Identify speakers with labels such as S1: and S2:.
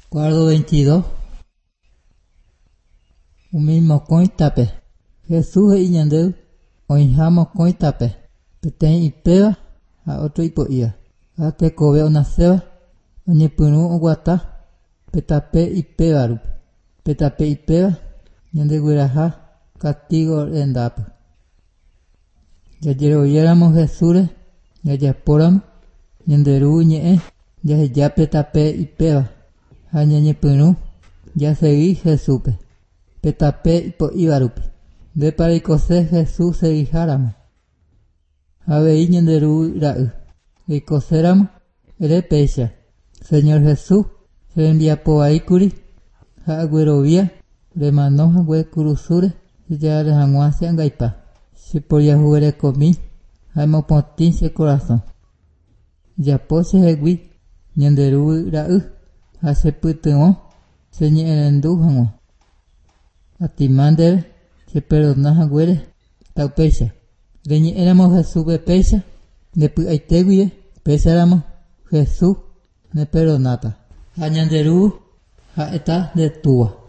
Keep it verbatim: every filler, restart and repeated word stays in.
S1: Cuadro veintidós. Umi mokõitape. Jesús iñandeu oĩha mokõitape. Peteĩ ipéva ha otro ipo'íva. Ha tekove onaséva oñepyrũ oguata petape ipéva rupi. Petape ipéva ñandegueraha castigo rendápe. Jajeroviéramo Jesúre jajapóramo ñanderu ñe'ẽ jaheja petape ipéva ha ñañepyrũ jasey Jesúspe petape ipo'íva rupi. Ndépa reikose Jesús seiháramo. Avei ñanderu ra'y. Reikoséramo repéicha. Señor Jesús rembiapovaíkuri ha aguerovia remanohague kurusúre chejare hag̃ua che ãngaipa. Cheporiahuerekomi ha mopotĩ che corazón. Japo chehegui ñanderu ra'y ha chepytyvõ cheñe'ẽrendu hag̃ua. Atimã ndéve cheperdona-haguére ta upéicha. Reñe'ẽramo Jesúspe péicha ndepy'aitéguive péicharamo Jesús neperdonáta. Ha ñanderu ha'éta nde túva.